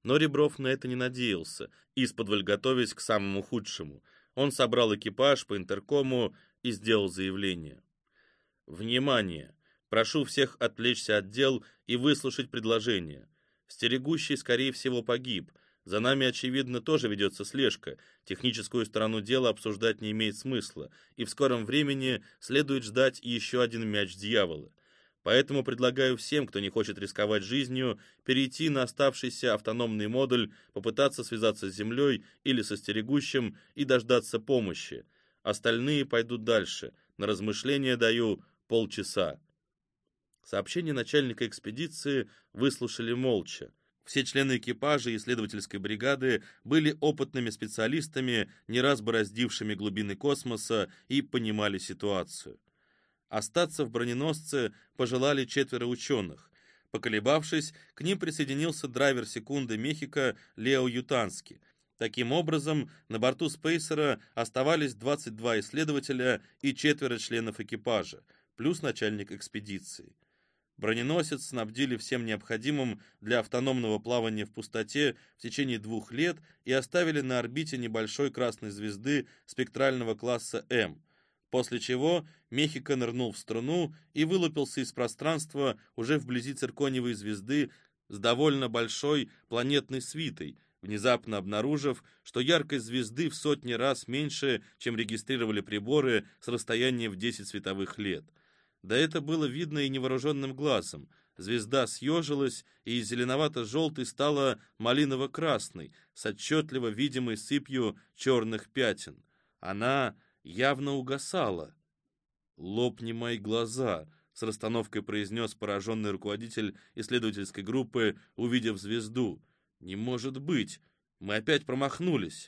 Но Ребров на это не надеялся, исподволь готовясь к самому худшему. Он собрал экипаж по интеркому и сделал заявление. «Внимание! Прошу всех отвлечься от дел и выслушать предложение. Стерегущий, скорее всего, погиб. За нами, очевидно, тоже ведется слежка. Техническую сторону дела обсуждать не имеет смысла, и в скором времени следует ждать еще один мяч дьявола. Поэтому предлагаю всем, кто не хочет рисковать жизнью, перейти на оставшийся автономный модуль, попытаться связаться с Землей или со стерегущим и дождаться помощи. Остальные пойдут дальше. На размышление даю полчаса». Сообщение начальника экспедиции выслушали молча. Все члены экипажа и исследовательской бригады были опытными специалистами, не раз бороздившими глубины космоса, и понимали ситуацию. Остаться в броненосце пожелали 4 ученых. Поколебавшись, к ним присоединился драйвер секунды Мехико Лео Ютански. Таким образом, на борту Спейсера оставались 22 исследователя и 4 членов экипажа, плюс начальник экспедиции. Броненосец снабдили всем необходимым для автономного плавания в пустоте в течение 2 лет и оставили на орбите небольшой красной звезды спектрального класса М, после чего Мехико нырнул в струну и вылупился из пространства уже вблизи циркониевой звезды с довольно большой планетной свитой, внезапно обнаружив, что яркость звезды в сотни раз меньше, чем регистрировали приборы с расстояния в 10 световых лет. Да это было видно и невооруженным глазом. Звезда съежилась, и из зеленовато-желтой стала малиново-красной, с отчетливо видимой сыпью черных пятен. Она явно угасала. «Лопни мои глаза», — с расстановкой произнес пораженный руководитель исследовательской группы, увидев звезду. «Не может быть! Мы опять промахнулись!»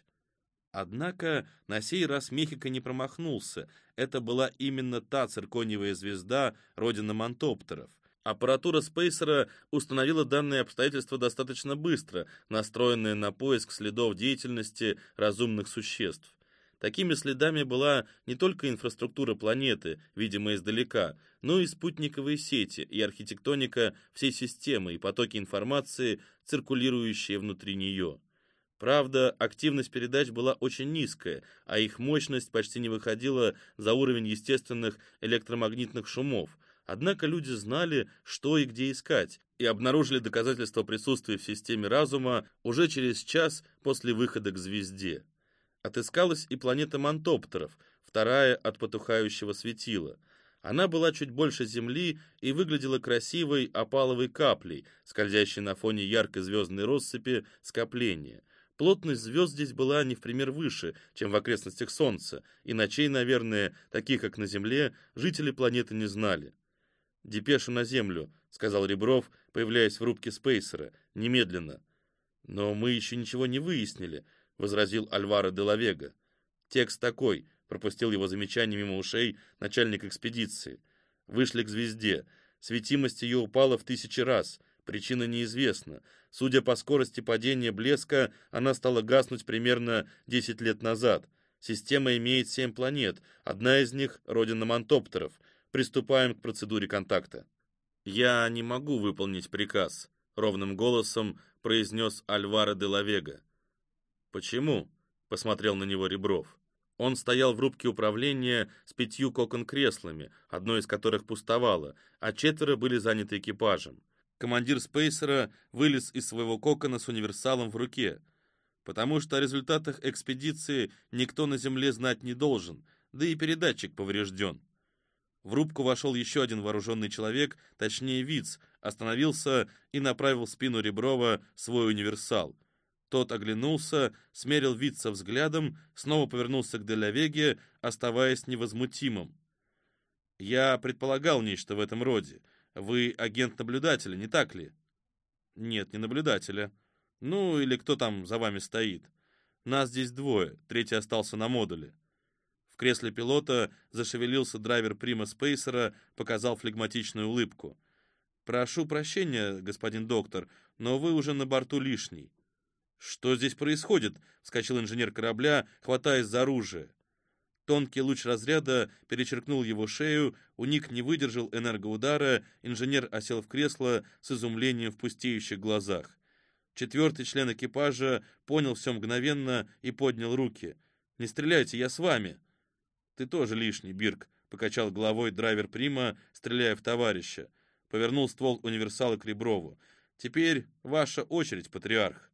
Однако на сей раз Мехико не промахнулся. Это была именно та циркониевая звезда, родина мантоптеров. Аппаратура Спейсера установила данное обстоятельство достаточно быстро, настроенная на поиск следов деятельности разумных существ. Такими следами была не только инфраструктура планеты, видимая издалека, но и спутниковые сети, и архитектоника всей системы, и потоки информации, циркулирующие внутри нее. Правда, активность передач была очень низкая, а их мощность почти не выходила за уровень естественных электромагнитных шумов. Однако люди знали, что и где искать, и обнаружили доказательства присутствия в системе разума уже через час после выхода к звезде. Отыскалась и планета мантоптеров, вторая от потухающего светила. Она была чуть больше Земли и выглядела красивой опаловой каплей, скользящей на фоне яркой звездной россыпи скопления. Плотность звезд здесь была не в пример выше, чем в окрестностях Солнца, и ночей, наверное, таких, как на Земле, жители планеты не знали. «Депешу на Землю», — сказал Ребров, появляясь в рубке Спейсера, — «немедленно». «Но мы еще ничего не выяснили», — возразил Альваро де ла Вега. «Текст такой», — пропустил его замечание мимо ушей начальник экспедиции. «Вышли к звезде. Светимость ее упала в 1000 раз. Причина неизвестна. Судя по скорости падения блеска, она стала гаснуть примерно 10 лет назад. Система имеет 7 планет. Одна из них — родина мантоптеров. Приступаем к процедуре контакта». «Я не могу выполнить приказ», — ровным голосом произнес Альваро де ла Вега. «Почему?» — посмотрел на него Ребров. Он стоял в рубке управления с 5 кокон-креслами, одно из которых пустовало, а 4 были заняты экипажем. Командир Спейсера вылез из своего кокона с универсалом в руке. «Потому что о результатах экспедиции никто на Земле знать не должен, да и передатчик поврежден». В рубку вошел еще один вооруженный человек, точнее Виц, остановился и направил в спину Реброва свой универсал. Тот оглянулся, смерил Витца взглядом, снова повернулся к де ла Веге, оставаясь невозмутимым. «Я предполагал нечто в этом роде. Вы агент наблюдателя, не так ли?» «Нет, не наблюдателя. Ну, или кто там за вами стоит. Нас здесь 2, третий остался на модуле». В кресле пилота зашевелился драйвер Прима Спейсера, показал флегматичную улыбку. «Прошу прощения, господин доктор, но вы уже на борту лишний». «Что здесь происходит?» — вскочил инженер корабля, хватаясь за оружие. Тонкий луч разряда перечеркнул его шею, уник не выдержал энергоудара, инженер осел в кресло с изумлением в пустеющих глазах. Четвертый член экипажа понял все мгновенно и поднял руки. «Не стреляйте, я с вами!» «Ты тоже лишний, Бирк», — покачал головой драйвер Прима, стреляя в товарища. Повернул ствол универсала к Реброву. «Теперь ваша очередь, патриарх».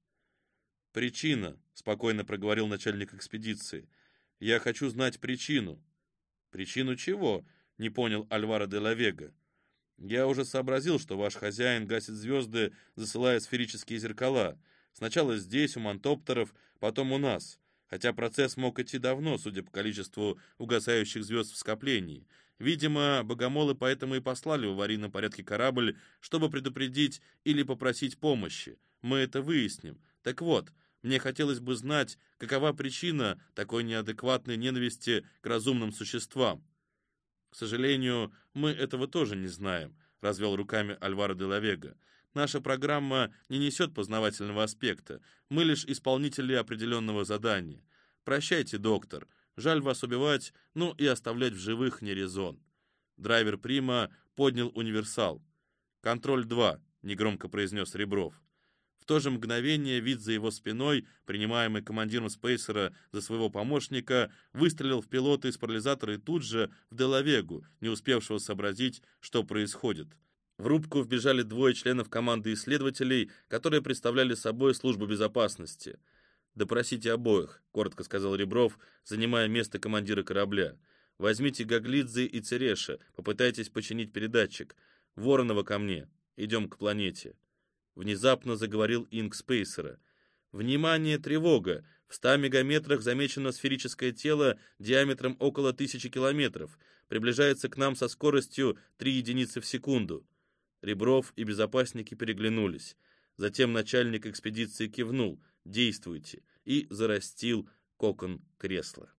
«Причина», — спокойно проговорил начальник экспедиции. «Я хочу знать причину». «Причину чего?» — не понял Альваро де ла Вега. «Я уже сообразил, что ваш хозяин гасит звезды, засылая сферические зеркала. Сначала здесь, у мантоптеров, потом у нас. Хотя процесс мог идти давно, судя по количеству угасающих звезд в скоплении. Видимо, богомолы поэтому и послали в аварийном порядке корабль, чтобы предупредить или попросить помощи. Мы это выясним. Так вот, мне хотелось бы знать, какова причина такой неадекватной ненависти к разумным существам». «К сожалению, мы этого тоже не знаем», — развел руками Альваро де ла Вега. «Наша программа не несет познавательного аспекта. Мы лишь исполнители определенного задания. Прощайте, доктор. Жаль вас убивать, ну и оставлять в живых не резон». Драйвер Прима поднял универсал. «Контроль 2», — негромко произнес Ребров. В то же мгновение вид за его спиной, принимаемый командиром спейсера за своего помощника, выстрелил в пилота из парализатора и тут же в де ла Вегу, не успевшего сообразить, что происходит. В рубку вбежали двое членов команды исследователей, которые представляли собой службу безопасности. «Допросите обоих», — коротко сказал Ребров, занимая место командира корабля. «Возьмите Гаглидзе и Цереша, попытайтесь починить передатчик. Воронова ко мне. Идем к планете». Внезапно заговорил инк спейсера. «Внимание, тревога! В 100 мегаметрах замечено сферическое тело диаметром около 1000 километров. Приближается к нам со скоростью 3 единицы в секунду». Ребров и безопасники переглянулись. Затем начальник экспедиции кивнул «Действуйте» и зарастил кокон кресла.